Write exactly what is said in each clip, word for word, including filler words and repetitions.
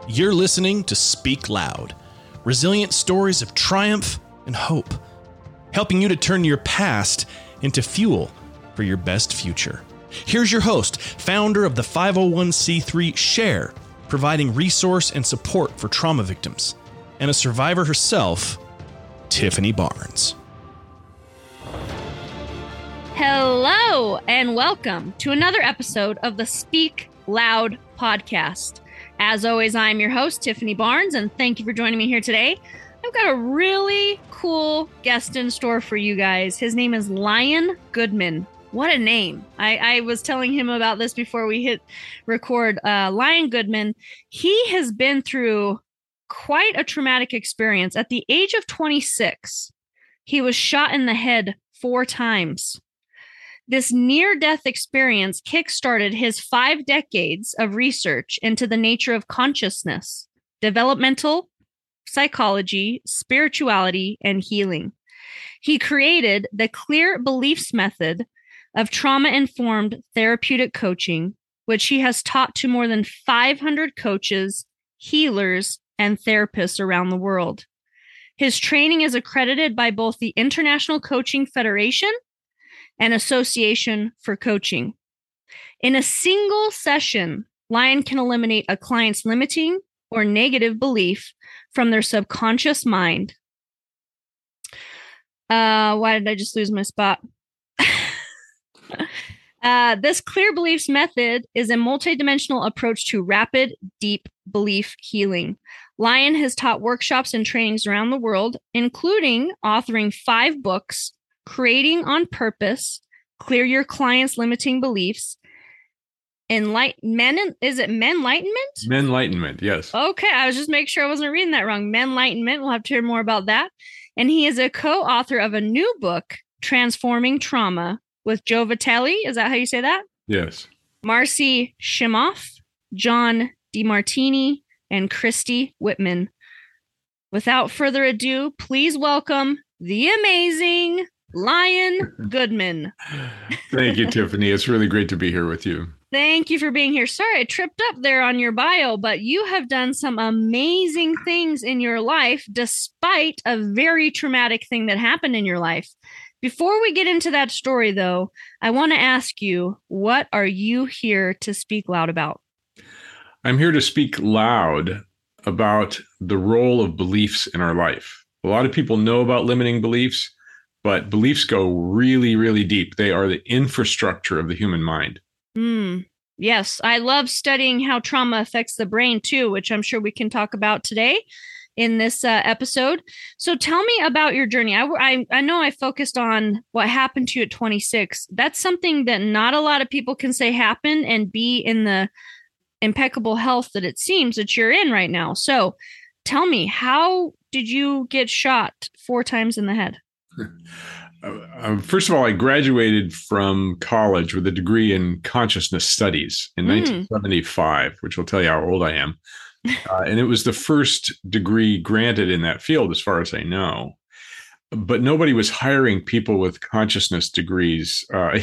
You're listening to Speak Loud, resilient stories of triumph and hope, helping you to turn your past into fuel for your best future. Here's your host, founder of the five oh one c three SHARE, providing resource and support for trauma victims, and a survivor herself, Tiffany Barnes. Hello, and welcome to another episode of the Speak Loud podcast. As always, I'm your host, Tiffany Barnes, and thank you for joining me here today. I've got a really cool guest in store for you guys. His name is Lion Goodman. What a name. I, I was telling him about this before we hit record. Uh, Lion Goodman, he has been through quite a traumatic experience. At the age of twenty-six, he was shot in the head four times. This near-death experience kickstarted his five decades of research into the nature of consciousness, developmental psychology, spirituality, and healing. He created the Clear Beliefs method of trauma-informed therapeutic coaching, which he has taught to more than five hundred coaches, healers, and therapists around the world. His training is accredited by both the International Coaching Federation and Association for Coaching. In a single session, Lion can eliminate a client's limiting or negative belief from their subconscious mind. Uh, why did I just lose my spot? uh, this Clear Beliefs method is a multidimensional approach to rapid, deep belief healing. Lion has taught workshops and trainings around the world, including authoring five books, Creating on Purpose, Clear Your Clients' Limiting Beliefs, Enlight- Men, is it Menlightenment? Menlightenment, yes. Okay, I was just making sure I wasn't reading that wrong. Menlightenment, we'll have to hear more about that. And he is a co-author of a new book, Transforming Trauma, with Joe Vitale. Is that how you say that? Yes. Marcy Shimoff, John DeMartini, and Christy Whitman. Without further ado, please welcome the amazing Lion Goodman. Thank you, Tiffany. It's really great to be here with you. Thank you for being here. Sorry, I tripped up there on your bio, but you have done some amazing things in your life despite a very traumatic thing that happened in your life. Before we get into that story, though, I want to ask you, what are you here to speak loud about? I'm here to speak loud about the role of beliefs in our life. A lot of people know about limiting beliefs, but beliefs go really, really deep. They are the infrastructure of the human mind. Mm, yes, I love studying how trauma affects the brain, too, which I'm sure we can talk about today in this uh, episode. So tell me about your journey. I, I, I know I focused on what happened to you at twenty-six. That's something that not a lot of people can say happened and be in the impeccable health that it seems that you're in right now. So tell me, how did you get shot four times in the head? Uh, first of all, I graduated from college with a degree in consciousness studies in mm. nineteen seventy-five, which will tell you how old I am. Uh, and it was the first degree granted in that field, as far as I know. But nobody was hiring people with consciousness degrees. Uh,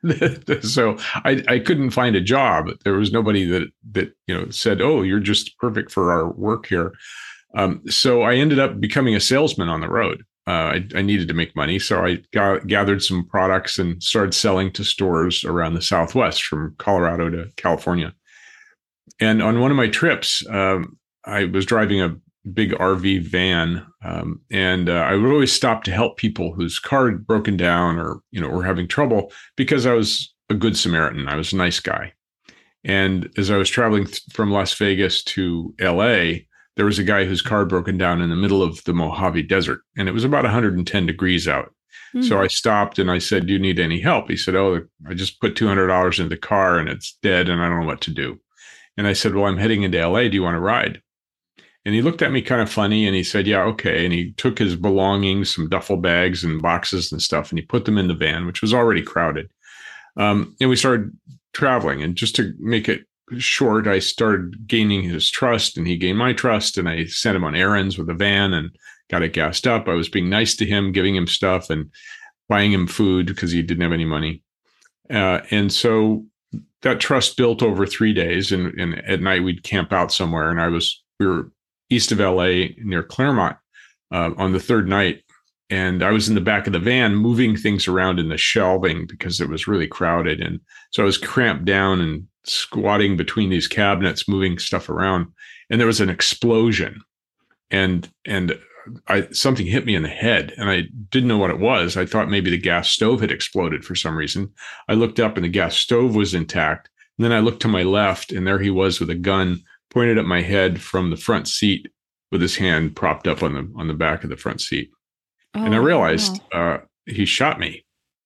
so I, I couldn't find a job. There was nobody that, that you know said, oh, you're just perfect for our work here. Um, so I ended up becoming a salesman on the road. Uh, I, I needed to make money, so I got, gathered some products and started selling to stores around the Southwest, from Colorado to California. And on one of my trips, um, I was driving a big R V van, um, and uh, I would always stop to help people whose car had broken down or you know were having trouble, because I was a good Samaritan. I was a nice guy. And as I was traveling th- from Las Vegas to L A, there was a guy whose car had broken down in the middle of the Mojave Desert, and it was about one hundred ten degrees out. Mm-hmm. So I stopped and I said, do you need any help? He said, oh, I just put two hundred dollars into the car and it's dead and I don't know what to do. And I said, well, I'm heading into L A. Do you want to ride? And he looked at me kind of funny and he said, yeah, okay. And he took his belongings, some duffel bags and boxes and stuff, and he put them in the van, which was already crowded. Um, and we started traveling. And just to make it short, I started gaining his trust and he gained my trust. And I sent him on errands with a van and got it gassed up. I was being nice to him, giving him stuff and buying him food because he didn't have any money. Uh, and so that trust built over three days. And, and at night we'd camp out somewhere. And I was we were east of L A near Claremont uh, on the third night. And I was in the back of the van moving things around in the shelving because it was really crowded. And so I was cramped down and squatting between these cabinets, moving stuff around. And there was an explosion. And and I something hit me in the head. And I didn't know what it was. I thought maybe the gas stove had exploded for some reason. I looked up and the gas stove was intact. And then I looked to my left, and there he was with a gun pointed at my head from the front seat with his hand propped up on the on the back of the front seat. Oh, and I realized wow. uh, he shot me,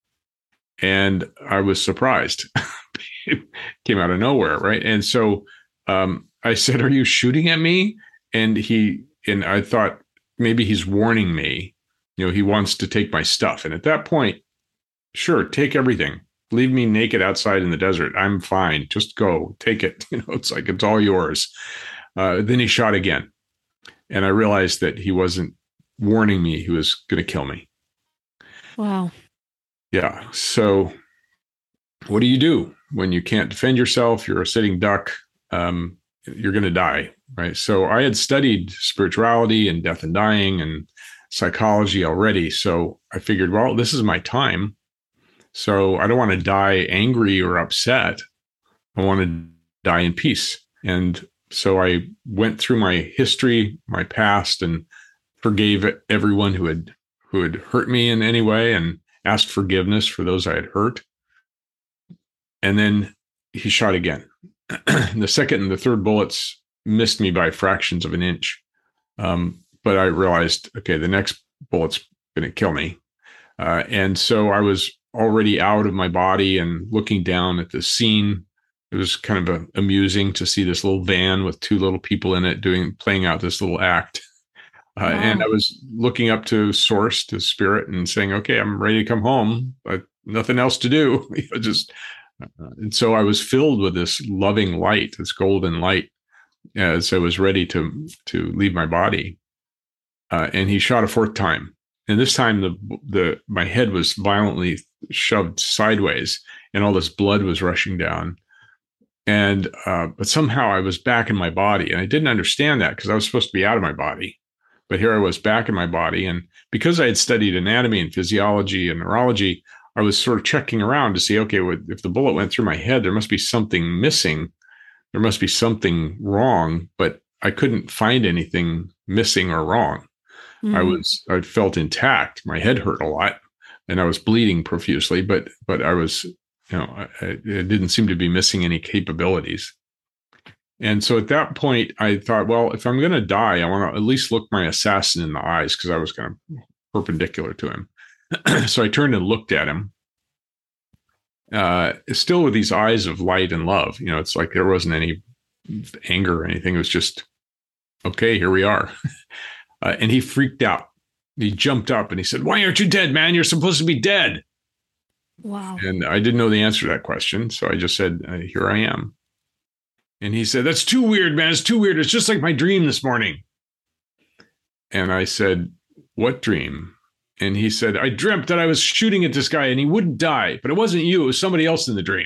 and I was surprised. It came out of nowhere, right? And so um, I said, "Are you shooting at me?" And he and I thought maybe he's warning me. You know, he wants to take my stuff. And at that point, sure, take everything. Leave me naked outside in the desert. I'm fine. Just go, take it. You know, it's like it's all yours. Uh, then he shot again, and I realized that he wasn't warning me, he was going to kill me. Wow. Yeah. So what do you do when you can't defend yourself? You're a sitting duck. Um, you're going to die. Right. So I had studied spirituality and death and dying and psychology already. So I figured, well, this is my time. So I don't want to die angry or upset. I want to die in peace. And so I went through my history, my past, and forgave everyone who had who had hurt me in any way, and asked forgiveness for those I had hurt. And then he shot again. The second and the third bullets missed me by fractions of an inch. Um, but I realized, okay, the next bullet's going to kill me. Uh, and so I was already out of my body and looking down at the scene. It was kind of a, amusing to see this little van with two little people in it doing playing out this little act. Uh, wow. And I was looking up to Source, to Spirit, and saying, okay, I'm ready to come home, but nothing else to do. You know, just, uh, and so I was filled with this loving light, this golden light, as I was ready to, to leave my body. Uh, and he shot a fourth time. And this time the, the, my head was violently shoved sideways and all this blood was rushing down. And, uh, but somehow I was back in my body, and I didn't understand that because I was supposed to be out of my body. But here I was back in my body. And because I had studied anatomy and physiology and neurology, I was sort of checking around to see, okay, if the bullet went through my head, there must be something missing. There must be something wrong, but I couldn't find anything missing or wrong. Mm. I was, I felt intact. My head hurt a lot and I was bleeding profusely, but, but I was, you know, I, I didn't seem to be missing any capabilities. And so at that point, I thought, well, if I'm going to die, I want to at least look my assassin in the eyes, because I was kind of perpendicular to him. So I turned and looked at him, uh, still with these eyes of light and love. You know, it's like there wasn't any anger or anything. It was just, okay, here we are. uh, and he freaked out. He jumped up and he said, why aren't you dead, man? You're supposed to be dead. Wow. And I didn't know the answer to that question. So I just said, uh, here I am. And he said, that's too weird, man. It's too weird. It's just like my dream this morning. And I said, what dream? And he said, I dreamt that I was shooting at this guy and he wouldn't die, but it wasn't you. It was somebody else in the dream.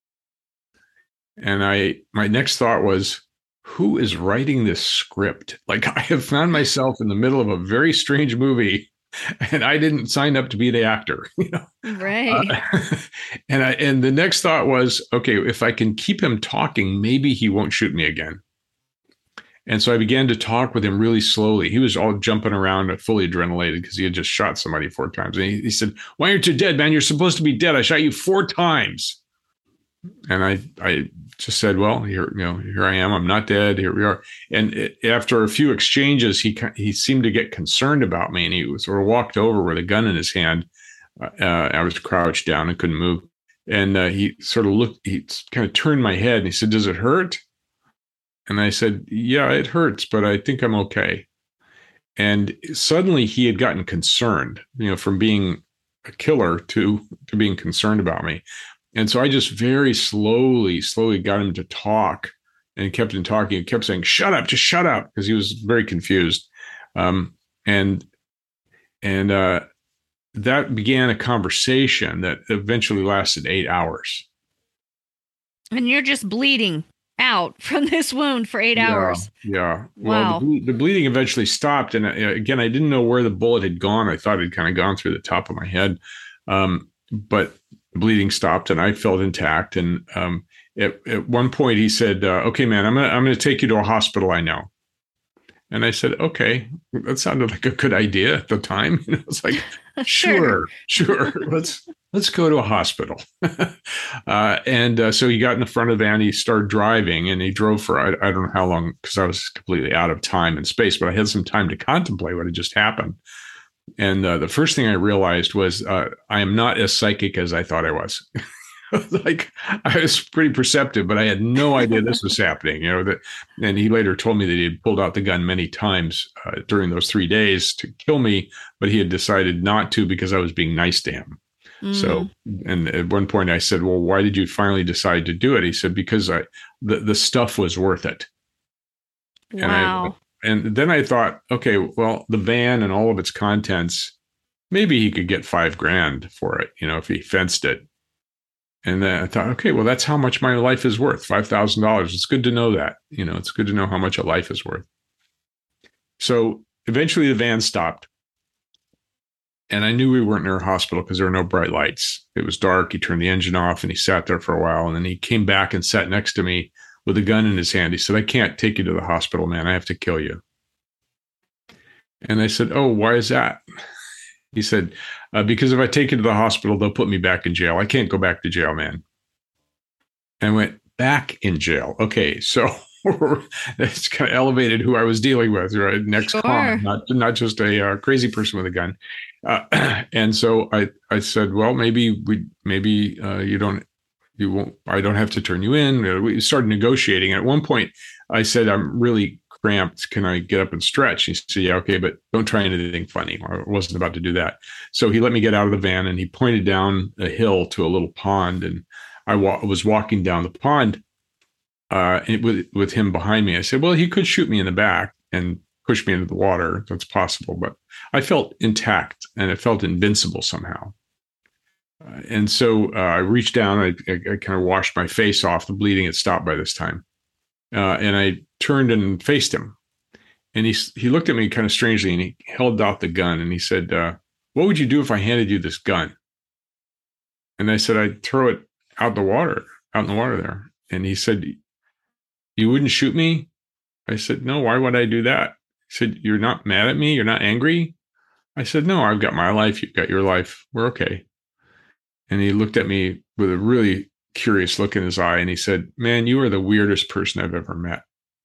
And I, my next thought was, who is writing this script? Like, I have found myself in the middle of a very strange movie, and I didn't sign up to be the actor, you know? Right. Uh, and I, and the next thought was, okay, if I can keep him talking, maybe he won't shoot me again. And so I began to talk with him really slowly. He was all jumping around, fully adrenalated, because he had just shot somebody four times. And he, he said, why aren't you dead, man? You're supposed to be dead. I shot you four times. And I, I just said, well, here, you know, here I am. I'm not dead. Here we are. And it, after a few exchanges, he he seemed to get concerned about me, and he sort of walked over with a gun in his hand. Uh, I was crouched down and couldn't move. And uh, he sort of looked, he kind of turned my head and he said, does it hurt? And I said, yeah, it hurts, but I think I'm okay. And suddenly he had gotten concerned, you know, from being a killer to, to being concerned about me. And so I just very slowly, slowly got him to talk, and kept him talking. He kept saying, shut up, just shut up, because he was very confused. Um, and, and, uh, that began a conversation that eventually lasted eight hours. And you're just bleeding out from this wound for eight yeah, hours. Yeah. Wow. Well, the, ble- the bleeding eventually stopped. And uh, again, I didn't know where the bullet had gone. I thought it had kind of gone through the top of my head. Um, but the bleeding stopped and I felt intact. And um, at, at one point he said, uh, okay, man, I'm going to I'm going to take you to a hospital I know. And I said, okay, that sounded like a good idea at the time. You know, it's like, sure, sure, let's let's go to a hospital. uh, and uh, so he got in the front of the van. He started driving, and he drove for I, I don't know how long because I was completely out of time and space, but I had some time to contemplate what had just happened. And uh, the first thing I realized was uh, I am not as psychic as I thought I was. Like I was pretty perceptive, but I had no idea this was happening. You know that, and he later told me that he had pulled out the gun many times uh, during those three days to kill me, but he had decided not to because I was being nice to him. Mm. So, and at one point I said, "Well, why did you finally decide to do it?" He said, "Because I the the stuff was worth it." Wow. And I, and then I thought, okay, well, the van and all of its contents, maybe he could get five grand for it, you know, if he fenced it. And then I thought, okay, well, that's how much my life is worth, five thousand dollars. It's good to know that. You know, it's good to know how much a life is worth. So eventually the van stopped. And I knew we weren't near a hospital because there were no bright lights. It was dark. He turned the engine off and he sat there for a while. And then he came back and sat next to me with a gun in his hand. He said, I can't take you to the hospital, man. I have to kill you. And I said, oh, why is that? He said, uh, because if I take you to the hospital, they'll put me back in jail. I can't go back to jail, man. And I went, back in jail. Okay, so it's kind of elevated who I was dealing with, right? Next sure. comment, not, not just a uh, crazy person with a gun. Uh, and so I, I said, well, maybe we, maybe uh, you don't, you won't, I don't have to turn you in. We started negotiating. At one point I said, I'm really cramped. Can I get up and stretch? He said, yeah, okay, but don't try anything funny. I wasn't about to do that. So he let me get out of the van and he pointed down a hill to a little pond. And I wa- was walking down the pond uh, with, with him behind me. I said, well, he could shoot me in the back and push me into the water. That's possible. But I felt intact and it felt invincible somehow. Uh, and so uh, I reached down, I, I, I kind of washed my face off. The bleeding had stopped by this time. Uh, and I turned and faced him. And he he looked at me kind of strangely and he held out the gun and he said, uh, what would you do if I handed you this gun? And I said, I'd throw it out the water, out in the water there. And he said, you wouldn't shoot me? I said, no, why would I do that? He said, you're not mad at me? You're not angry? I said, no, I've got my life. You've got your life. We're okay. And he looked at me with a really curious look in his eye. And he said, man, you are the weirdest person I've ever met.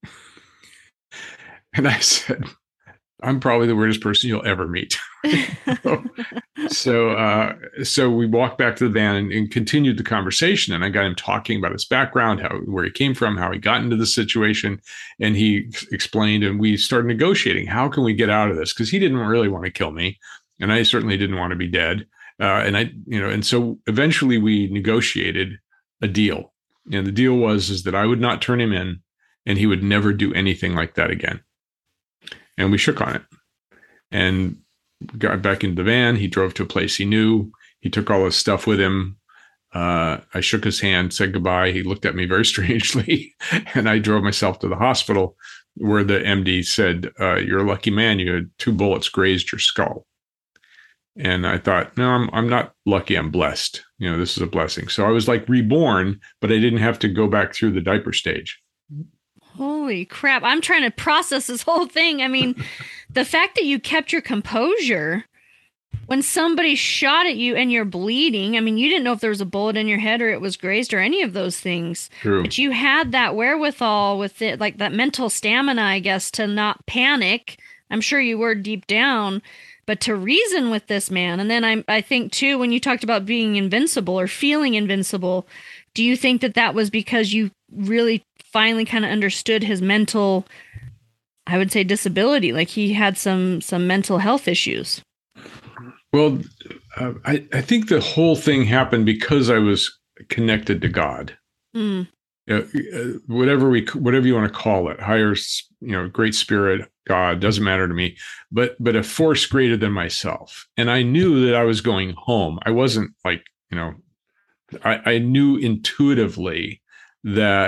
And I said, I'm probably the weirdest person you'll ever meet. so so, uh, so we walked back to the van and, and continued the conversation. And I got him talking about his background, how where he came from, how he got into the situation. And he explained, and we started negotiating. How can we get out of this? Because he didn't really want to kill me. And I certainly didn't want to be dead. Uh, and I, you know, and so eventually we negotiated a deal. And the deal was, is that I would not turn him in and he would never do anything like that again. And we shook on it and got back into the van. He drove to a place he knew. He took all his stuff with him. Uh, I shook his hand, said goodbye. He looked at me very strangely and I drove myself to the hospital where the M D said, uh, you're a lucky man. You had two bullets grazed your skull. And I thought, no, I'm I'm not lucky. I'm blessed. You know, this is a blessing. So I was like reborn, but I didn't have to go back through the diaper stage. Holy crap. I'm trying to process this whole thing. I mean, the fact that you kept your composure when somebody shot at you and you're bleeding. I mean, you didn't know if there was a bullet in your head or it was grazed or any of those things. True. But you had that wherewithal with it, like that mental stamina, I guess, to not panic. I'm sure you were deep down. But to reason with this man, and then I I think, too, when you talked about being invincible or feeling invincible, do you think that that was because you really finally kind of understood his mental, I would say, disability? Like he had some some mental health issues. Well, uh, I, I think the whole thing happened because I was connected to God. Mm. Uh, whatever we, whatever you want to call it, higher, you know, great spirit, God, doesn't matter to me, but, but a force greater than myself. And I knew that I was going home. I wasn't like, you know, I, I knew intuitively that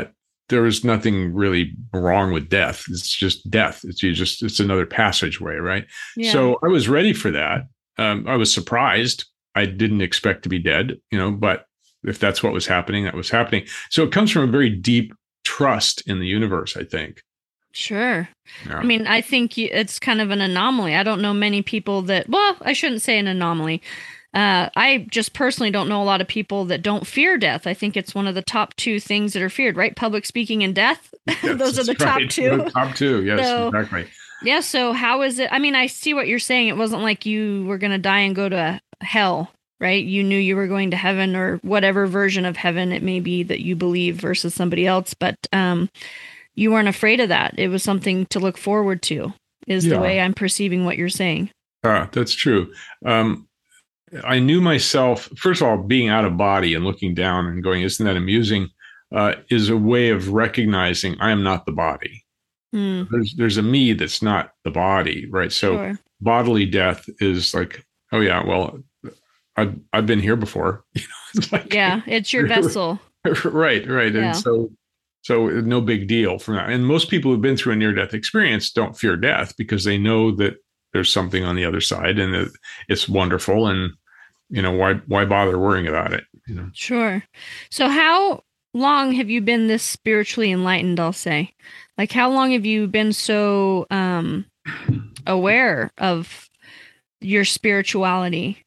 there was nothing really wrong with death. It's just death. It's you just it's another passageway, right? Yeah. So I was ready for that. Um, I was surprised. I didn't expect to be dead, you know, but if that's what was happening, that was happening. So it comes from a very deep trust in the universe, I think. Sure. Yeah. I mean, I think you, it's kind of an anomaly. I don't know many people that, well, I shouldn't say an anomaly. Uh, I just personally don't know a lot of people that don't fear death. I think it's one of the top two things that are feared, right? Public speaking and death. Yes, Those are the top right. two. The top two. Yes, So, exactly. Yeah. So how is it? I mean, I see what you're saying. It wasn't like you were going to die and go to hell, right? You knew you were going to heaven or whatever version of heaven it may be that you believe versus somebody else. But um, you weren't afraid of that. It was something to look forward to, is Yeah. the way I'm perceiving what you're saying. Uh, that's true. Um, I knew myself, first of all, being out of body and looking down and going, isn't that amusing? Uh, is a way of recognizing I am not the body. Mm. There's there's a me that's not the body, right? So Sure. bodily death is like, oh yeah, well, I've I've been here before. You know, it's like, Yeah, it's your vessel. right, right, Yeah. and so so no big deal from that. And most people who've been through a near-death experience don't fear death because they know that there's something on the other side and it, it's wonderful, and you know, why why bother worrying about it? You know. Sure. So how long have you been this spiritually enlightened, I'll say? Like how long have you been so um aware of your spirituality?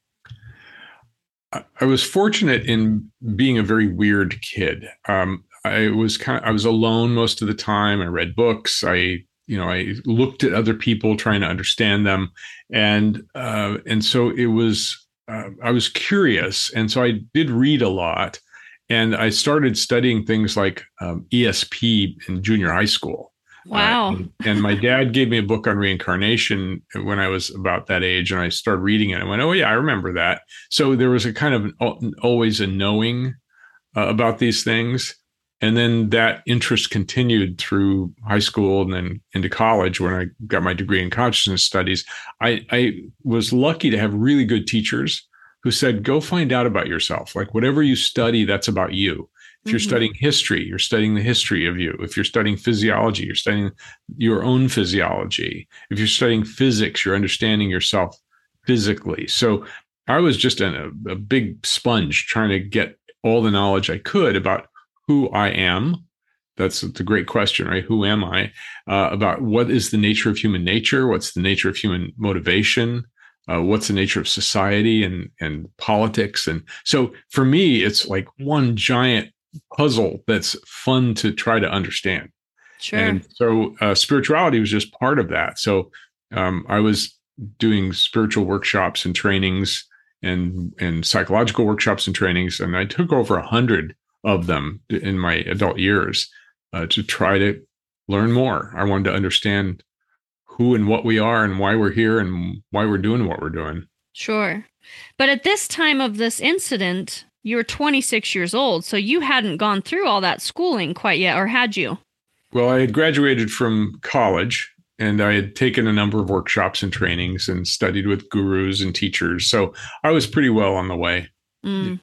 I, I was fortunate in being a very weird kid. Um, I was kind of, I was alone most of the time. I read books. I you know I looked at other people trying to understand them, and uh, and so it was. Uh, I was curious, and so I did read a lot, and I started studying things like um, E S P in junior high school. Wow. Uh, and, and my dad gave me a book on reincarnation when I was about that age, and I started reading it. I went, "Oh yeah, I remember that." So there was a kind of an, always a knowing uh, about these things, and then that interest continued through high school and then into college when I got my degree in consciousness studies. I, I was lucky to have really good teachers who said, go find out about yourself. Like whatever you study, that's about you. If you're mm-hmm. studying history, you're studying the history of you. If you're studying physiology, you're studying your own physiology. If you're studying physics, you're understanding yourself physically. So I was just a, a big sponge trying to get all the knowledge I could about who I am. That's a great question, right? Who am I? Uh, about what is the nature of human nature? What's the nature of human motivation? Uh, what's the nature of society and, and politics? And so for me, it's like one giant puzzle that's fun to try to understand. Sure. And so uh, spirituality was just part of that. So um, I was doing spiritual workshops and trainings and, and psychological workshops and trainings. And I took over a hundred of them in my adult years uh, to try to learn more. I wanted to understand who and what we are and why we're here and why we're doing what we're doing. Sure. But at this time of this incident, you were twenty-six years old, so you hadn't gone through all that schooling quite yet, or had you? Well, I had graduated from college and I had taken a number of workshops and trainings and studied with gurus and teachers. So I was pretty well on the way. Mm.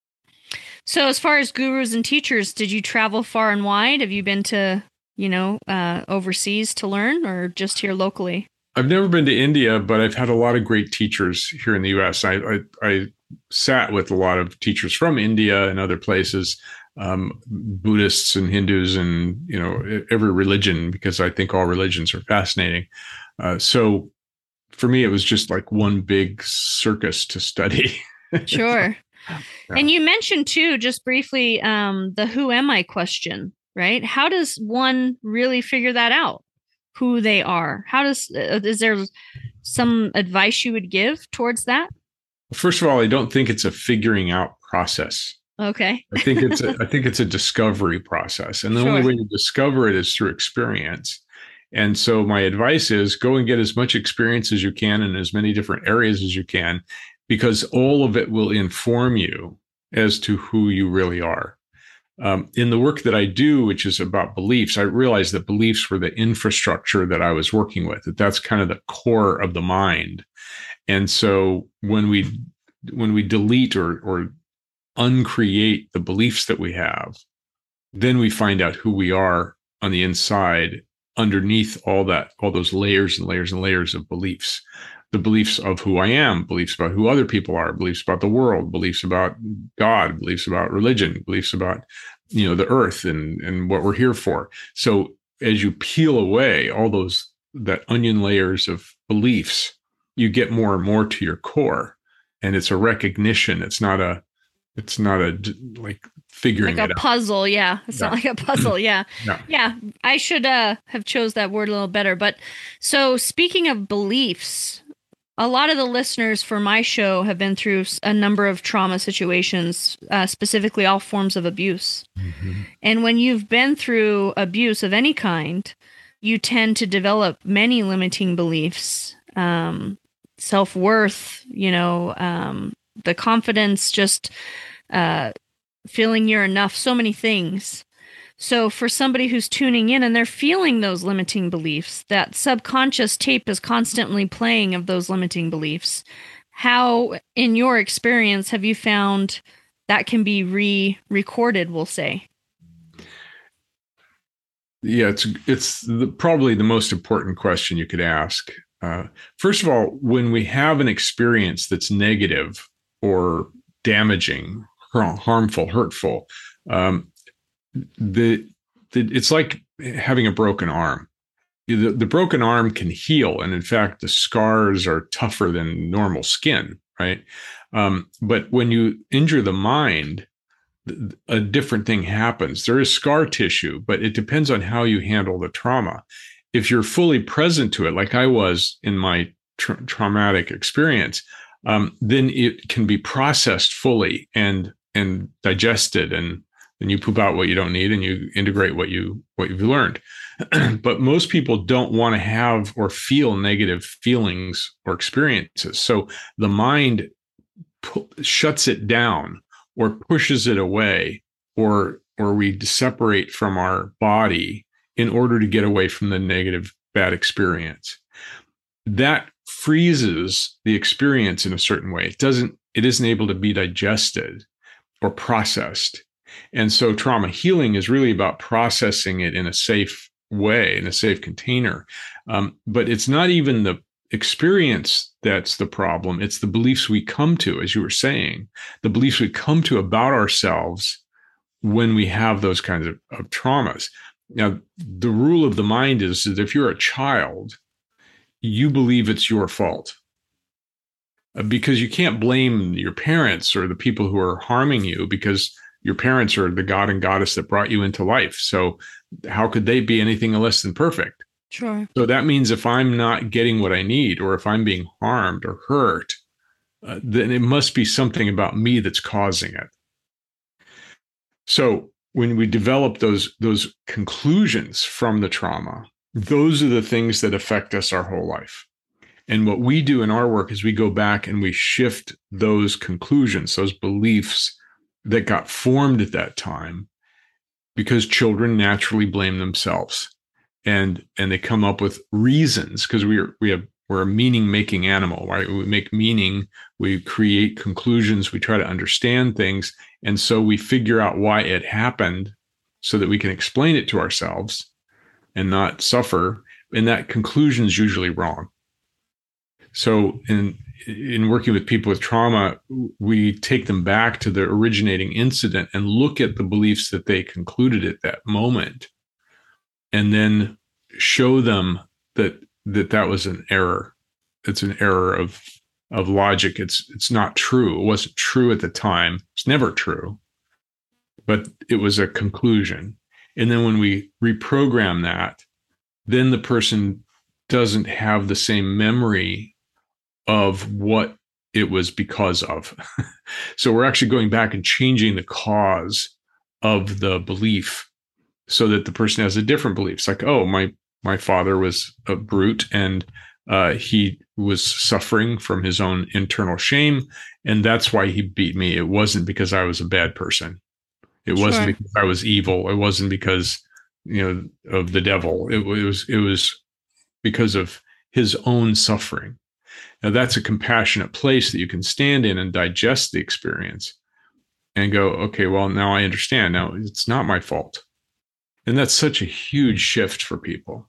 So as far as gurus and teachers, did you travel far and wide? Have you been to, you know, uh, overseas to learn or just here locally? I've never been to India, but I've had a lot of great teachers here in the U S. I, I, I sat with a lot of teachers from India and other places, um, Buddhists and Hindus and, you know, every religion, because I think all religions are fascinating. Uh, so for me, it was just like one big circus to study. Sure. Yeah. And you mentioned too, just briefly, um, the who am I question, right? How does one really figure that out? Who they are? How does, uh, is there some advice you would give towards that? First of all, I don't think it's a figuring out process. Okay. I think it's a, I think it's a discovery process. And the Sure. only way to discover it is through experience. And so my advice is go and get as much experience as you can in as many different areas as you can, because all of it will inform you as to who you really are. Um, in the work that I do, which is about beliefs, I realized that beliefs were the infrastructure that I was working with, that that's kind of the core of the mind. And so when we when we delete or or uncreate the beliefs that we have, then we find out who we are on the inside underneath all that, all those layers and layers and layers of beliefs. The beliefs of who I am, beliefs about who other people are, beliefs about the world, beliefs about God, beliefs about religion, beliefs about, you know, the earth and, and what we're here for. So as you peel away all those, that onion layers of beliefs, you get more and more to your core. And it's a recognition. It's not a, it's not a like figuring like it a out. puzzle. Yeah. It's Yeah. not like a puzzle. Yeah. Yeah. Yeah. I should uh, have chose that word a little better. But so speaking of beliefs, a lot of the listeners for my show have been through a number of trauma situations, uh, specifically all forms of abuse. Mm-hmm. And when you've been through abuse of any kind, you tend to develop many limiting beliefs, um, self-worth, you know, um, the confidence, just uh, feeling you're enough, so many things. So for somebody who's tuning in and they're feeling those limiting beliefs, that subconscious tape is constantly playing of those limiting beliefs. How, in your experience, have you found that can be re-recorded, we'll say? Yeah, it's it's the, probably the most important question you could ask. Uh, first of all, when we have an experience that's negative or damaging, harmful, hurtful, um, the, the it's like having a broken arm. The, the broken arm can heal, and in fact, the scars are tougher than normal skin, right? Um, but when you injure the mind, a different thing happens. There is scar tissue, but it depends on how you handle the trauma. If you're fully present to it, like I was in my tra- traumatic experience, um, then it can be processed fully and and digested, and then you poop out what you don't need and you integrate what you what you've learned. But most people don't want to have or feel negative feelings or experiences. So the mind pu- shuts it down or pushes it away, or or we separate from our body in order to get away from the negative, bad experience. That freezes the experience in a certain way. It doesn't, it isn't able to be digested or processed. And so trauma healing is really about processing it in a safe way, in a safe container. Um, but it's not even the experience that's the problem. It's the beliefs we come to, as you were saying, the beliefs we come to about ourselves when we have those kinds of, of traumas. Now, the rule of the mind is that if you're a child, you believe it's your fault, because you can't blame your parents or the people who are harming you, because your parents are the god and goddess that brought you into life. So how could they be anything less than perfect? Sure. So that means if I'm not getting what I need, or if I'm being harmed or hurt, uh, then it must be something about me that's causing it. So when we develop those, those conclusions from the trauma, those are the things that affect us our whole life. And what we do in our work is we go back and we shift those conclusions, those beliefs that got formed at that time, because children naturally blame themselves. And and they come up with reasons, because we are we have we're a meaning making animal, right? We make meaning, we create conclusions, we try to understand things, and so we figure out why it happened, so that we can explain it to ourselves and not suffer. And that conclusion is usually wrong. So in in working with people with trauma, we take them back to the originating incident and look at the beliefs that they concluded at that moment, and then show them that that that was an error. It's an error of of logic. It's it's not true. It wasn't true at the time. It's never true. But it was a conclusion. And then when we reprogram that, then the person doesn't have the same memory of what it was because of. So we're actually going back and changing the cause of the belief, so that the person has a different belief. It's like, oh, my my father was a brute, and uh, he was suffering from his own internal shame, and that's why he beat me. It wasn't because I was a bad person. It Sure. wasn't because I was evil. It wasn't because, you know, of the devil. It, it was it was because of his own suffering. Now, that's a compassionate place that you can stand in and digest the experience and go, okay, well, now I understand. Now it's not my fault. And that's such a huge shift for people.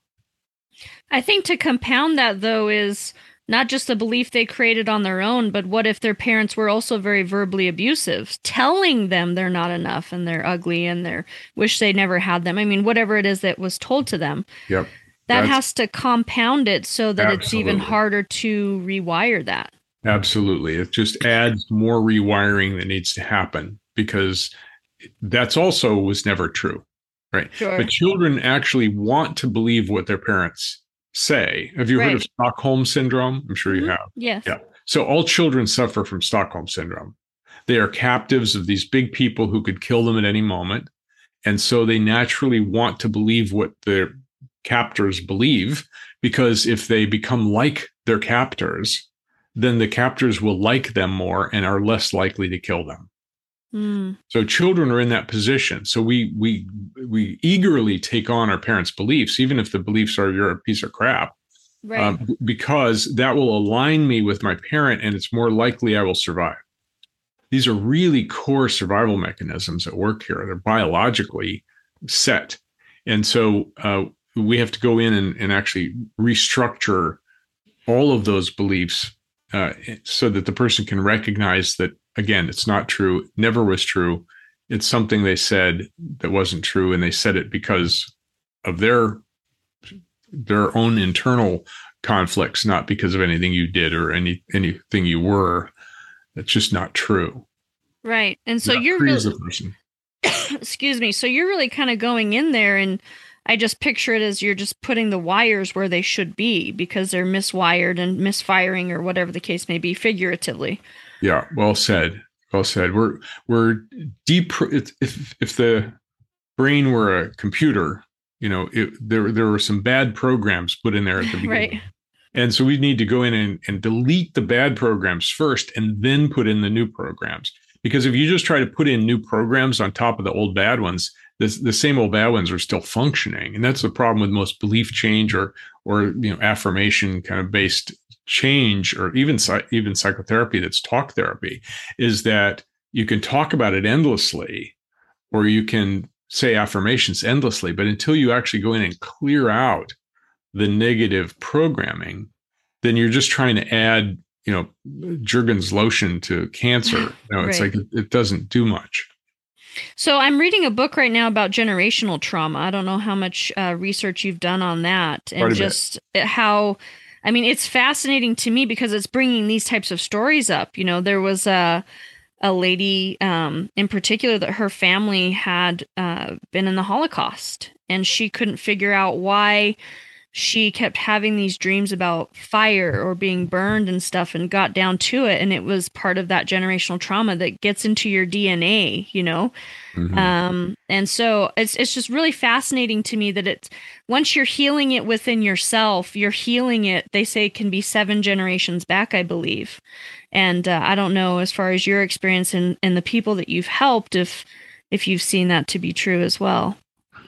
I think to compound that, though, is not just the belief they created on their own, but what if their parents were also very verbally abusive, telling them they're not enough and they're ugly and they wish they never had them. I mean, whatever it is that was told to them. Yep. That has to compound it so that absolutely. It's even harder to rewire that. Absolutely. It just adds more rewiring that needs to happen, because that's also was never true, right? Sure. But children actually want to believe what their parents say. Have you Right. heard of Stockholm Syndrome? I'm sure Mm-hmm. you have. Yes. Yeah. So all children suffer from Stockholm Syndrome. They are captives of these big people who could kill them at any moment. And so they naturally want to believe what their captors believe, because if they become like their captors, then the captors will like them more and are less likely to kill them. Mm. So children are in that position. So we we we eagerly take on our parents' beliefs, even if the beliefs are you're a piece of crap, Right. um, because that will align me with my parent, and it's more likely I will survive. These are really core survival mechanisms at work here. They're biologically set, and so uh, we have to go in and, and actually restructure all of those beliefs uh, so that the person can recognize that, again, it's not true, never was true. It's something they said that wasn't true, and they said it because of their their own internal conflicts, not because of anything you did or any anything you were. That's just not true. Right. And so Not you're true as really, a person. excuse me. So you're really kind of going in there, and I just picture it as you're just putting the wires where they should be because they're miswired and misfiring or whatever the case may be, figuratively. Yeah, well said. Well said. We're we're deep. If if the brain were a computer, you know, it, there there were some bad programs put in there at the beginning. Right. And so we need to go in and, and delete the bad programs first and then put in the new programs. Because if you just try to put in new programs on top of the old bad ones, the, the same old bad ones are still functioning. And that's the problem with most belief change or, or you know, affirmation kind of based change, or even, even psychotherapy that's talk therapy, is that you can talk about it endlessly, or you can say affirmations endlessly. But until you actually go in and clear out the negative programming, then you're just trying to add, you know, Jergens lotion to cancer. You know, it's Right. like it, it doesn't do much. So I'm reading a book right now about generational trauma. I don't know how much uh, research you've done on that, and Quite a bit. just how, I mean, it's fascinating to me because it's bringing these types of stories up. You know, there was a a lady um, in particular that her family had uh, been in the Holocaust, and she couldn't figure out why she kept having these dreams about fire or being burned and stuff, and got down to it. And it was part of that generational trauma that gets into your D N A, you know? Mhm. Um, and so it's, it's just really fascinating to me that it's, once you're healing it within yourself, you're healing it. They say it can be seven generations back, I believe. And uh, I don't know, as far as your experience and, and the people that you've helped, if, if you've seen that to be true as well.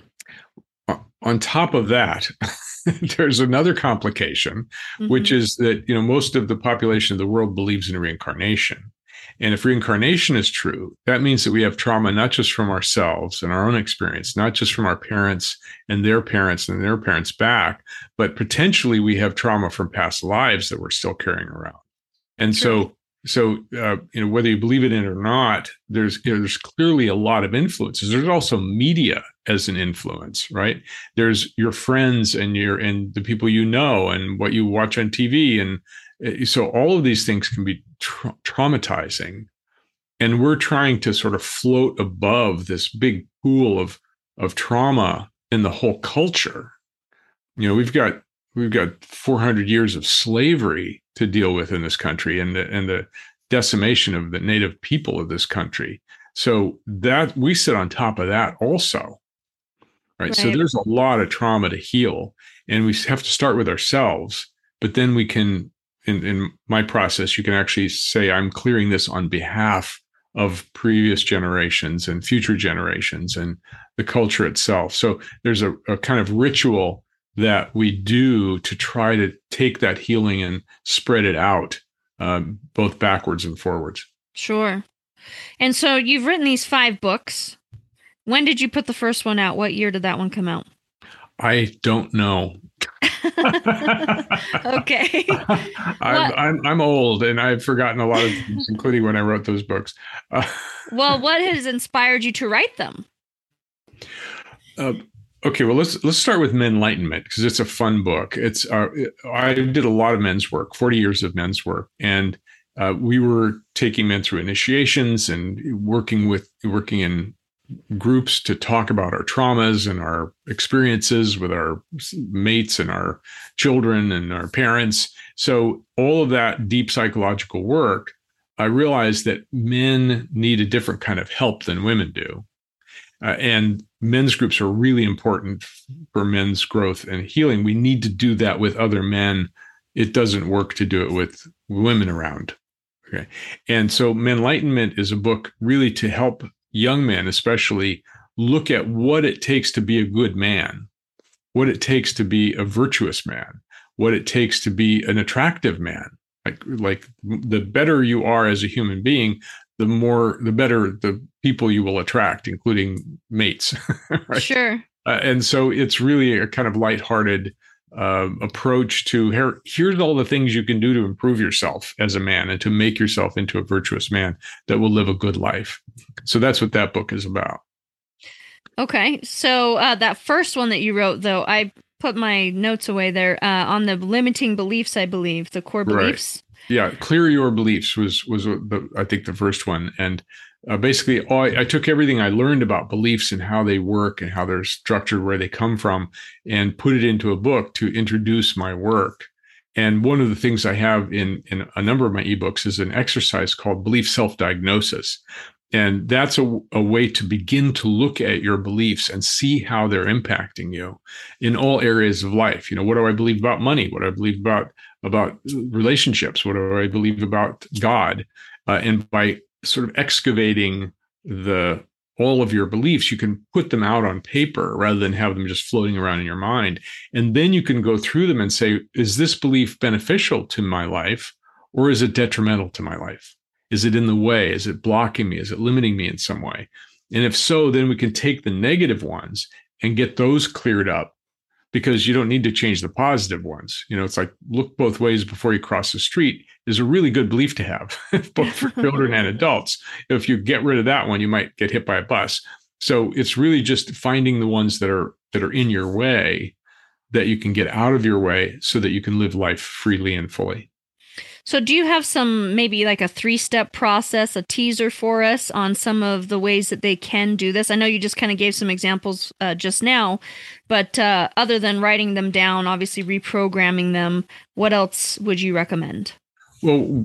On top of that, there's another complication, Mhm. which is that, you know, most of the population of the world believes in reincarnation. And if reincarnation is true, that means that we have trauma not just from ourselves and our own experience, not just from our parents and their parents and their parents back, but potentially we have trauma from past lives that we're still carrying around. And so, so uh, you know, whether you believe it in or not, there's you know, there's clearly a lot of influences. There's also media as an influence, right? There's your friends and your and the people you know and what you watch on T V, and uh, so all of these things can be tra- traumatizing. And we're trying to sort of float above this big pool of of trauma in the whole culture. You know, we've got we've got four hundred years of slavery to deal with in this country, and the and the decimation of the native people of this country. So that we sit on top of that also, right? Right. So there's a lot of trauma to heal, and we have to start with ourselves. But then we can, in, in my process, you can actually say, I'm clearing this on behalf of previous generations and future generations and the culture itself. So there's a, a kind of ritual that we do to try to take that healing and spread it out, um, both backwards and forwards. Sure. And so you've written these five books. When did you put the first one out? What year did that one come out? I don't know. Okay. I'm, I'm I'm old and I've forgotten a lot of things, including when I wrote those books. Uh, well, what has inspired you to write them? Uh, okay, well let's let's start with Menlightenment because it's a fun book. It's uh, I did a lot of men's work, forty years of men's work, and uh, we were taking men through initiations and working with working in groups to talk about our traumas and our experiences with our mates and our children and our parents. So all of that deep psychological work, I realized that men need a different kind of help than women do. Uh, and men's groups are really important for men's growth and healing. We need to do that with other men. It doesn't work to do it with women around. Okay. And so Menlightenment is a book really to help young men, especially, look at what it takes to be a good man, what it takes to be a virtuous man, what it takes to be an attractive man. Like, like the better you are as a human being, the more, the better the people you will attract, including mates. Right? Sure. Uh, and so it's really a kind of lighthearted uh, approach to here, here's all the things you can do to improve yourself as a man and to make yourself into a virtuous man that will live a good life. So that's what that book is about. Okay. So uh, that first one that you wrote, though, I put my notes away there uh, on the limiting beliefs, I believe, the core beliefs. Right. Yeah. Clear Your Beliefs was, was the, I think, the first one. And uh, basically, all I, I took everything I learned about beliefs and how they work and how they're structured, where they come from, and put it into a book to introduce my work. And one of the things I have in, in a number of my ebooks is an exercise called belief self-diagnosis. And that's a, a way to begin to look at your beliefs and see how they're impacting you in all areas of life. You know, what do I believe about money? What do I believe about, about relationships? What do I believe about God? Uh, and by sort of excavating the all of your beliefs, you can put them out on paper rather than have them just floating around in your mind. And then you can go through them and say, is this belief beneficial to my life, or is it detrimental to my life? Is it in the way? Is it blocking me? Is it limiting me in some way? And if so, then we can take the negative ones and get those cleared up, because you don't need to change the positive ones. You know, it's like look both ways before you cross the street is a really good belief to have, both for children and adults. If you get rid of that one, you might get hit by a bus. So it's really just finding the ones that are that are in your way that you can get out of your way so that you can live life freely and fully. So do you have some, maybe like a three-step process, a teaser for us on some of the ways that they can do this? I know you just kind of gave some examples uh, just now, but uh, other than writing them down, obviously reprogramming them, what else would you recommend? Well,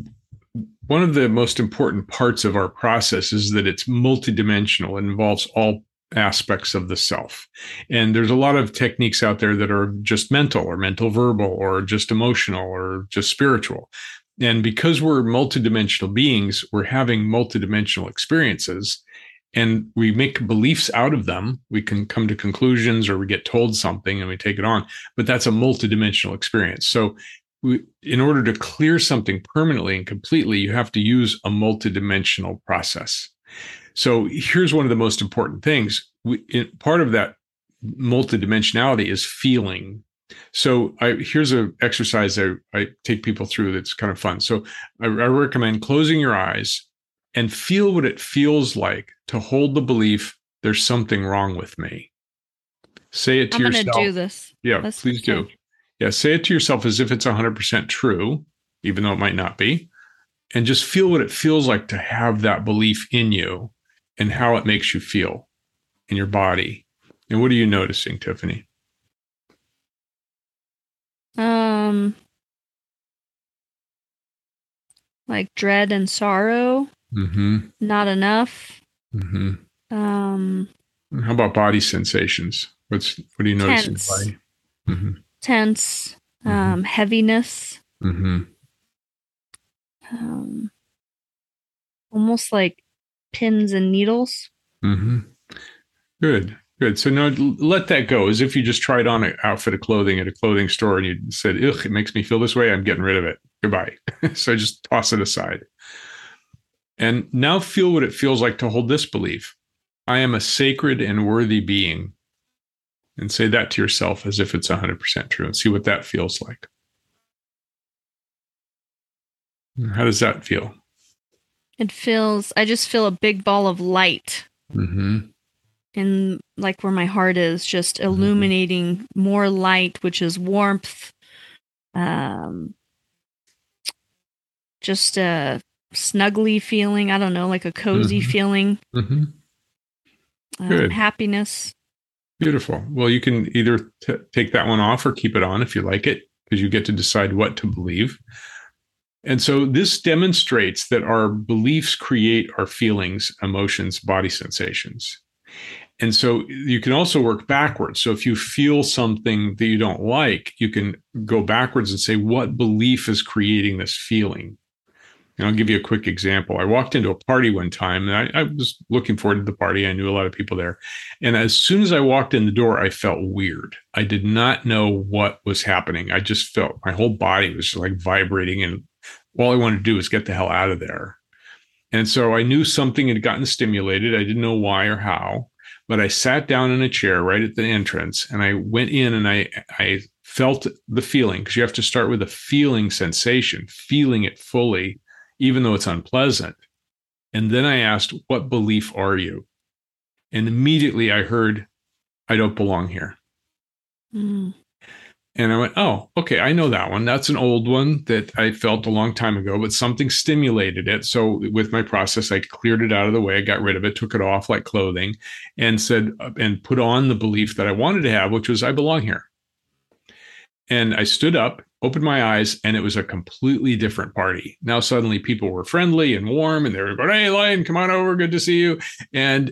one of the most important parts of our process is that it's multidimensional. It involves all aspects of the self. And there's a lot of techniques out there that are just mental or mental verbal or just emotional or just spiritual. And because we're multidimensional beings, we're having multidimensional experiences, and we make beliefs out of them. We can come to conclusions, or we get told something and we take it on, but that's a multidimensional experience. So we, in order to clear something permanently and completely, you have to use a multidimensional process. So here's one of the most important things. We, it, part of that multidimensionality is feeling. So I, here's an exercise I, I take people through that's kind of fun. So I, I recommend closing your eyes and feel what it feels like to hold the belief, there's something wrong with me. Say it to I'm yourself. I'm going to do this. Yeah, Let's please do. Yeah, say it to yourself as if it's one hundred percent true, even though it might not be. And just feel what it feels like to have that belief in you and how it makes you feel in your body. And what are you noticing, Tiffany? Um, like dread and sorrow. Mm-hmm. Not enough. Mm-hmm. Um, How about body sensations? What's what do you notice tense. in your body? Mm-hmm. Tense. Um, Mm-hmm. heaviness. Mm-hmm. Um, almost like pins and needles. Mm-hmm. Good. Good. So now let that go, as if you just tried on an outfit of clothing at a clothing store and you said, ugh, it makes me feel this way. I'm getting rid of it. Goodbye. So just toss it aside. And now feel what it feels like to hold this belief. I am a sacred and worthy being. And say that to yourself as if it's one hundred percent true and see what that feels like. How does that feel? It feels, I just feel a big ball of light. Mm-hmm. And like where my heart is, just illuminating mm-hmm. more light, which is warmth. Um, just a snuggly feeling. I don't know, like a cozy mm-hmm. feeling. Mm-hmm. Um, happiness. Beautiful. Well, you can either t- take that one off or keep it on if you like it, because you get to decide what to believe. And so this demonstrates that our beliefs create our feelings, emotions, body sensations. And so you can also work backwards. So if you feel something that you don't like, you can go backwards and say, what belief is creating this feeling? And I'll give you a quick example. I walked into a party one time, and I, I was looking forward to the party. I knew a lot of people there. And as soon as I walked in the door, I felt weird. I did not know what was happening. I just felt my whole body was like vibrating, and all I wanted to do was get the hell out of there. And so I knew something had gotten stimulated. I didn't know why or how, but I sat down in a chair right at the entrance, and I went in and I, I felt the feeling, because you have to start with a feeling sensation, feeling it fully, even though it's unpleasant. And then I asked, what belief are you? And immediately I heard, I don't belong here. Mm. And I went, oh, okay, I know that one. That's an old one that I felt a long time ago, but something stimulated it. So with my process, I cleared it out of the way. I got rid of it, took it off like clothing, and said, and put on the belief that I wanted to have, which was I belong here. And I stood up, opened my eyes, and it was a completely different party. Now suddenly people were friendly and warm, and they were going, hey, Lion, come on over, good to see you. And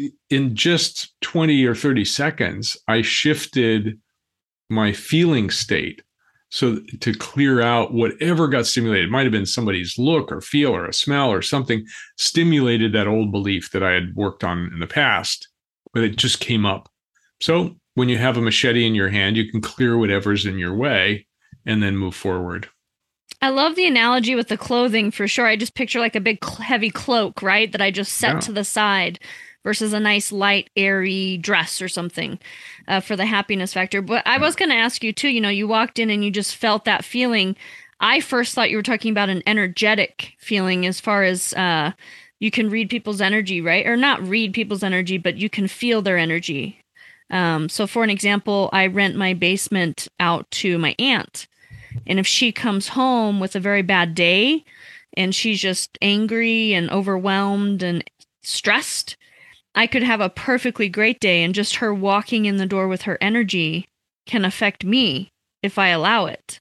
in just twenty or thirty seconds, I shifted my feeling state so to clear out whatever got stimulated. It might have been somebody's look or feel or a smell or something stimulated that old belief that I had worked on in the past, but it just came up. So when you have a machete in your hand, you can clear whatever's in your way and then move forward. I love the analogy with the clothing for sure. I just picture like a big heavy cloak, right? That I just set Yeah. to the side versus a nice light, airy dress or something uh, for the happiness factor. But I was going to ask you too, you know, you walked in and you just felt that feeling. I first thought you were talking about an energetic feeling as far as uh, you can read people's energy, right? Or not read people's energy, but you can feel their energy. Um, so for an example, I rent my basement out to my aunt. And if she comes home with a very bad day and she's just angry and overwhelmed and stressed, I could have a perfectly great day, and just her walking in the door with her energy can affect me if I allow it.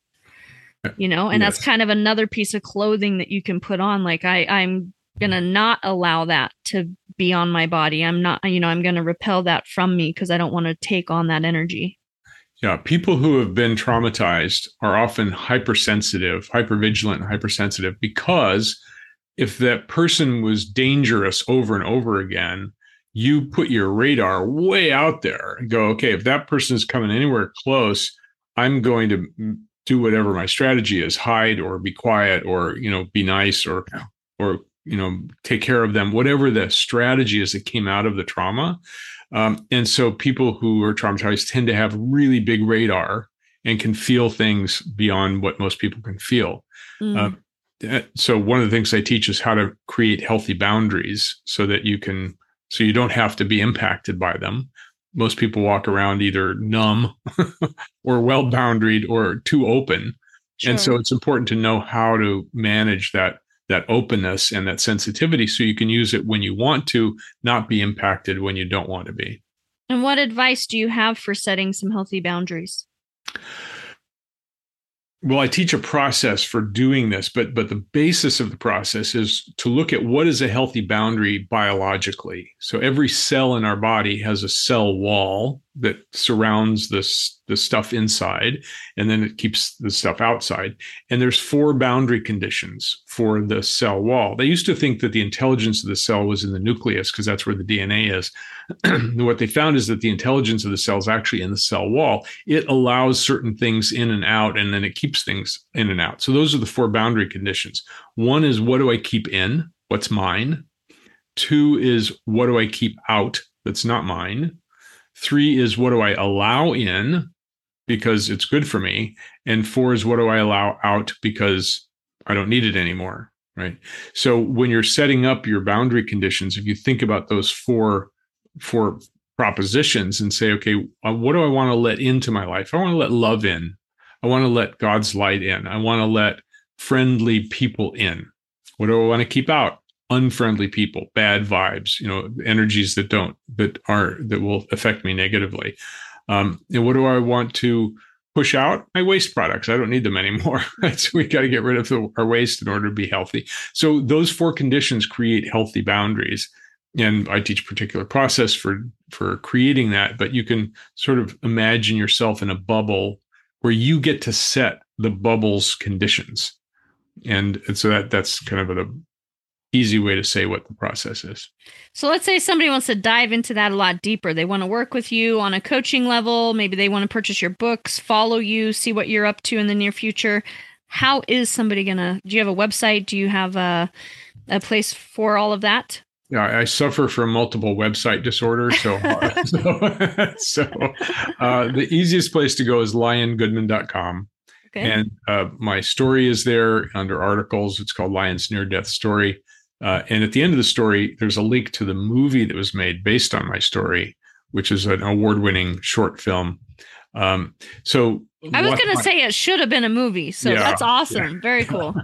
You know, and yes. That's kind of another piece of clothing that you can put on. Like I, I'm going to not allow that to be on my body. I'm not, you know, I'm going to repel that from me because I don't want to take on that energy. Yeah. People who have been traumatized are often hypersensitive, hypervigilant, and hypersensitive, because if that person was dangerous over and over again, you put your radar way out there and go, okay, if that person is coming anywhere close, I'm going to do whatever my strategy is, hide or be quiet or, you know, be nice or, or, you know, take care of them, whatever the strategy is that came out of the trauma. Um, and so people who are traumatized tend to have really big radar and can feel things beyond what most people can feel. Mm. Uh, so one of the things I teach is how to create healthy boundaries so that you can, so you don't have to be impacted by them. Most people walk around either numb or well-boundaried or too open. Sure. And so it's important to know how to manage that, that openness and that sensitivity so you can use it when you want to, not be impacted when you don't want to be. And what advice do you have for setting some healthy boundaries? Well, I teach a process for doing this, but but the basis of the process is to look at what is a healthy boundary biologically. So every cell in our body has a cell wall that surrounds this the stuff inside, and then it keeps the stuff outside. And there's four boundary conditions for the cell wall. They used to think that the intelligence of the cell was in the nucleus because that's where the D N A is. What they found is that the intelligence of the cell is actually in the cell wall. It allows certain things in and out, and then it keeps things in and out. So those are the four boundary conditions. One is, what do I keep in? What's mine? Two is, what do I keep out that's not mine? Three is, what do I allow in because it's good for me? And four is, what do I allow out because I don't need it anymore, right? So when you're setting up your boundary conditions, if you think about those four, four propositions and say, okay, uh, what do I want to let into my life? I want to let love in. I want to let God's light in. I want to let friendly people in. What do I want to keep out? Unfriendly people, bad vibes, you know, energies that don't, that are, that will affect me negatively. Um, and what do I want to push out? My waste products. I don't need them anymore. So we got to get rid of the, our waste in order to be healthy. So those four conditions create healthy boundaries. And I teach a particular process for, for creating that, but you can sort of imagine yourself in a bubble where you get to set the bubble's conditions. And, and so that that's kind of an easy way to say what the process is. So let's say somebody wants to dive into that a lot deeper. They want to work with you on a coaching level. Maybe they want to purchase your books, follow you, see what you're up to in the near future. How is somebody going to, do you have a website? Do you have a, a place for all of that? Yeah, I suffer from multiple website disorder. So, uh, so, so uh, the easiest place to go is lion goodman dot com. Okay. And uh, my story is there under articles. It's called Lion's Near-Death Story. Uh, and at the end of the story, there's a link to the movie that was made based on my story, which is an award-winning short film. Um, so I was going to say it should have been a movie. So yeah, that's awesome. Yeah. Very cool.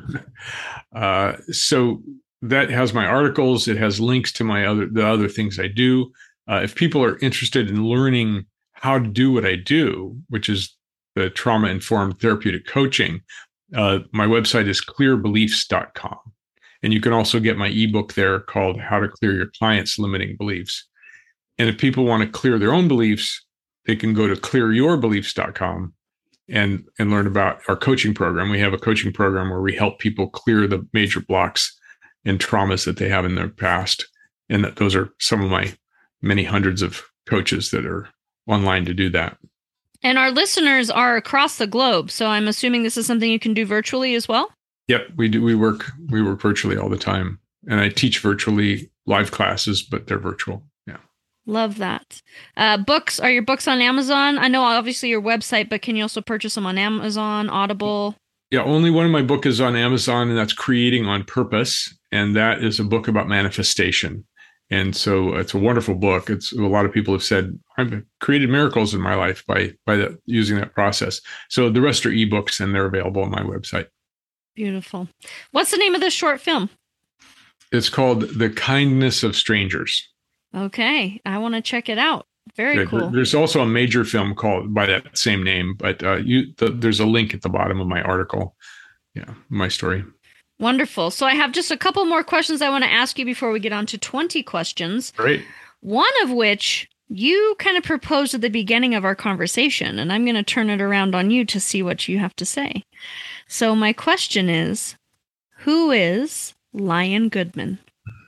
uh, so that has my articles. It has links to my other the other things I do. Uh, if people are interested in learning how to do what I do, which is the trauma-informed therapeutic coaching, uh, my website is clear beliefs dot com. And you can also get my ebook there called How to Clear Your Clients' Limiting Beliefs. And if people want to clear their own beliefs, they can go to clear your beliefs dot com and, and learn about our coaching program. We have a coaching program where we help people clear the major blocks and traumas that they have in their past. And that those are some of my many hundreds of coaches that are online to do that. And our listeners are across the globe. So I'm assuming this is something you can do virtually as well? Yep, we do. We work, we work virtually all the time. And I teach virtually live classes, but they're virtual. Yeah. Love that. Uh, books, are your books on Amazon? I know obviously your website, but can you also purchase them on Amazon, Audible? Yeah, only one of my book is on Amazon, and that's Creating on Purpose. And that is a book about manifestation. And so it's a wonderful book. It's a lot of people have said, I've created miracles in my life by, by the, using that process. So the rest are ebooks and they're available on my website. Beautiful. What's the name of this short film? It's called The Kindness of Strangers. Okay. I want to check it out. Very yeah, cool. There's also a major film called by that same name, but uh, you the, there's a link at the bottom of my article. Yeah, my story. Wonderful. So I have just a couple more questions I want to ask you before we get on to twenty questions. Great. One of which you kind of proposed at the beginning of our conversation, and I'm going to turn it around on you to see what you have to say. So my question is, who is Lion Goodman?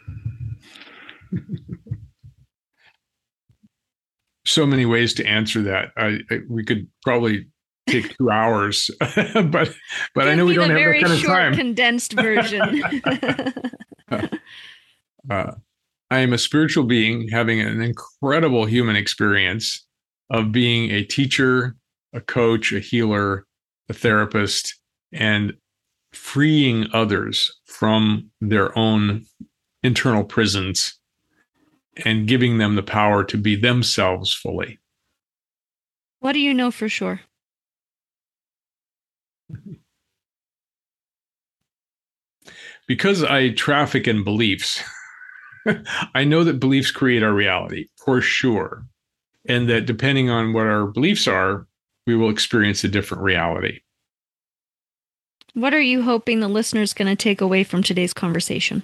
So many ways to answer that. I, I we could probably take two hours, but but Give I know we don't have that kind of short, time. Condensed version. uh, uh, I am a spiritual being having an incredible human experience of being a teacher, a coach, a healer, a therapist, and freeing others from their own internal prisons and giving them the power to be themselves fully. What do you know for sure? Because I traffic in beliefs, I know that beliefs create our reality, for sure. And that depending on what our beliefs are, we will experience a different reality. What are you hoping the listener's going to take away from today's conversation?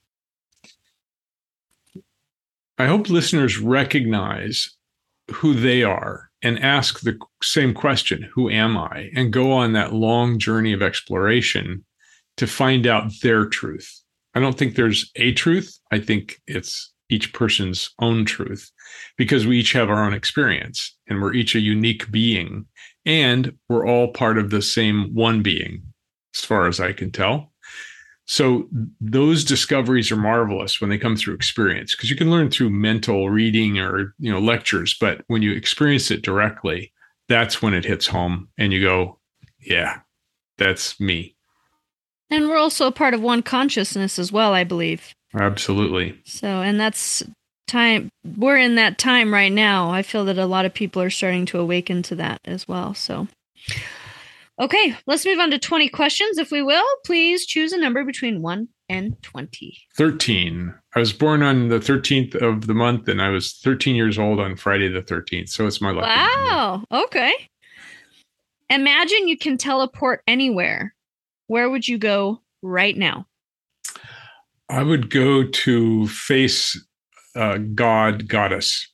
I hope listeners recognize who they are and ask the same question, who am I? And go on that long journey of exploration to find out their truth. I don't think there's a truth. I think it's each person's own truth, because we each have our own experience and we're each a unique being, and we're all part of the same one being, as far as I can tell. So those discoveries are marvelous when they come through experience, because you can learn through mental reading or, you know, lectures, but when you experience it directly, that's when it hits home and you go, yeah, that's me. And we're also a part of one consciousness as well, I believe. Absolutely. So, and that's time, we're in that time right now. I feel that a lot of people are starting to awaken to that as well. So, okay, let's move on to twenty questions, if we will. Please choose a number between one and twenty. thirteen. I was born on the thirteenth of the month, and I was thirteen years old on Friday the thirteenth. So it's my lucky Wow. Number. Okay. Imagine you can teleport anywhere. Where would you go right now? I would go to face uh, God, goddess,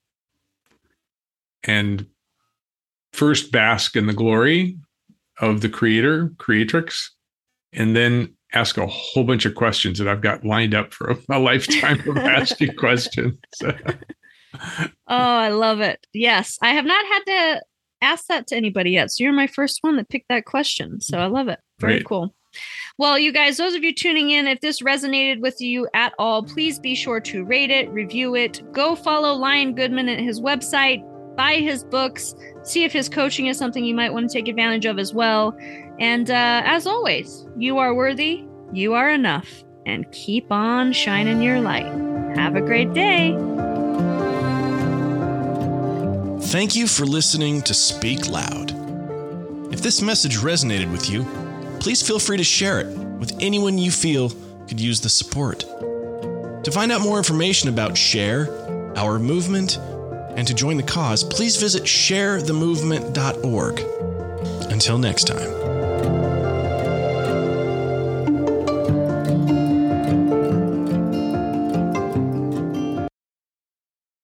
and first bask in the glory of the creator, creatrix, and then ask a whole bunch of questions that I've got lined up for a lifetime of asking questions. Oh, I love it. Yes. I have not had to ask that to anybody yet. So you're my first one that picked that question. So I love it. Very Great. Cool. Well, you guys, those of you tuning in, if this resonated with you at all, please be sure to rate it, review it, go follow Lion Goodman at his website, buy his books, see if his coaching is something you might want to take advantage of as well. And uh, as always, you are worthy, you are enough, and keep on shining your light. Have a great day. Thank you for listening to Speak Loud. If this message resonated with you, please feel free to share it with anyone you feel could use the support. To find out more information about SHARE, our movement, and to join the cause, please visit share the movement dot org. Until next time.